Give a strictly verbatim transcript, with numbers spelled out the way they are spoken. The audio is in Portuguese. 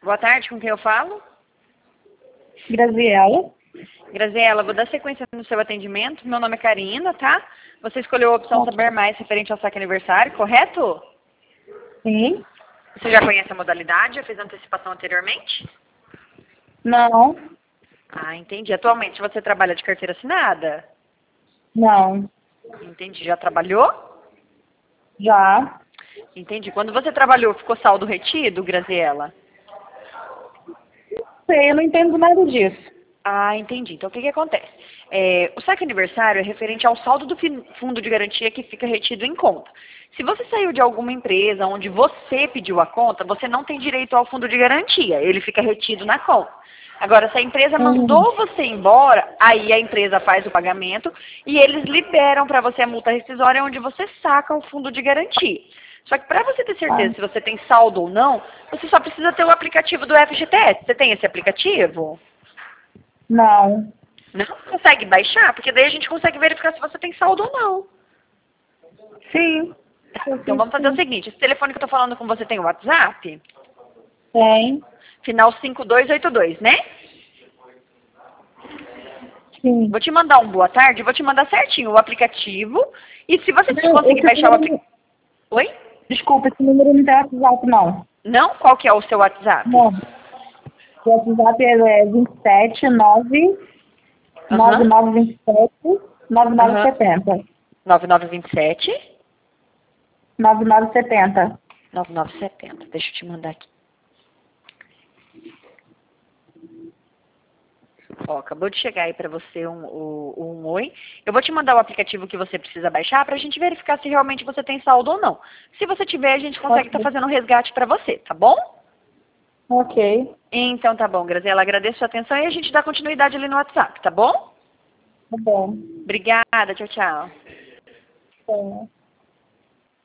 Boa tarde, com quem eu falo? Graziela. Graziela, vou dar sequência no seu atendimento. Meu nome é Karina, tá? Você escolheu a opção Saber Mais referente ao saque aniversário, correto? Sim. Você já conhece a modalidade? Já fez antecipação anteriormente? Não. Ah, entendi. Atualmente você trabalha de carteira assinada? Não. Entendi. Já trabalhou? Já. Entendi. Quando você trabalhou, ficou saldo retido, Graziela? Sei, eu não entendo nada disso. Ah, entendi. Então, o que que acontece? É, o saque aniversário é referente ao saldo do fin- fundo de garantia que fica retido em conta. Se você saiu de alguma empresa onde você pediu a conta, você não tem direito ao fundo de garantia. Ele fica retido na conta. Agora, se a empresa Hum. mandou você embora, aí a empresa faz o pagamento e eles liberam para você a multa rescisória onde você saca o fundo de garantia. Só que para você ter certeza Ah, se você tem saldo ou não, você só precisa ter o aplicativo do F G T S. Você tem esse aplicativo? não. Não consegue baixar? Porque daí a gente consegue verificar se você tem saldo ou não. Sim. Tá, Eu então fiz vamos fazer o sim. seguinte, esse telefone que eu tô falando com você tem o WhatsApp? Tem. Final cinco dois oito dois, né? Sim. Vou te mandar um boa tarde, vou te mandar certinho o aplicativo. E se você Não, conseguir esse baixar o número... aplicativo... Oi? Desculpa, esse número não tem WhatsApp, não. Não? Qual que é o seu WhatsApp? Não. O WhatsApp é vinte e sete nove nove Aham. nove vinte e sete nove nove Aham. setenta. nove nove dois sete, nove nove setenta. nove nove sete zero. Deixa eu te mandar aqui. Ó, acabou de chegar aí pra você um, um, um oi. Eu vou te mandar o aplicativo que você precisa baixar pra gente verificar se realmente você tem saldo ou não. Se você tiver, a gente consegue estar Ok. fazendo um resgate pra você, tá bom? Ok. Então tá bom, Graziela. Agradeço a sua atenção e a gente dá continuidade ali no WhatsApp, tá bom? Tá bom. Obrigada, tchau, tchau. Tá.